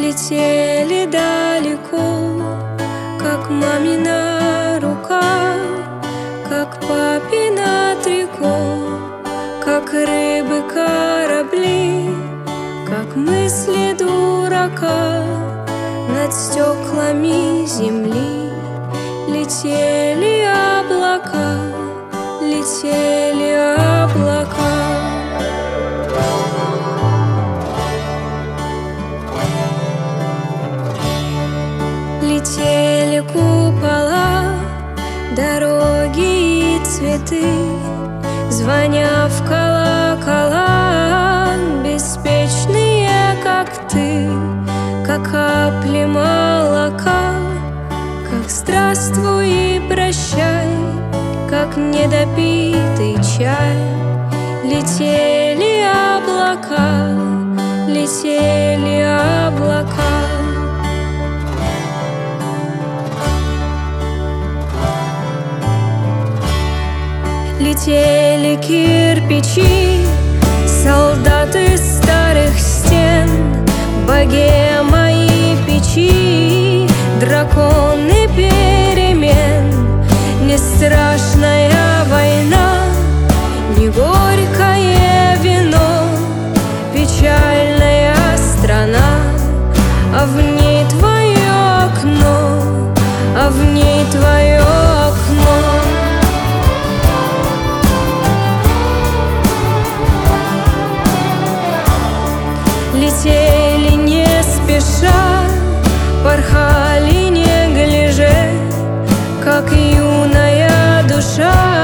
Летели далеко, как мамина рука, как папина трико, как рыбы корабли, как мысли дурака. Над стеклами земли летели облака, летели облака. Летели купола, дороги и цветы, звоня в колокола, беспечные, как ты, как капли молока, как здравствуй и прощай, как недопитый чай. Летели облака, летели облака. Летели кирпичи, солдаты старых стен, богема и печи, драконы перемен. Не страшная война, не горькое вино, печальная страна, а в ней твое окно, а в ней твое окно. Летели не спеша, порхали неглиже, как юная душа.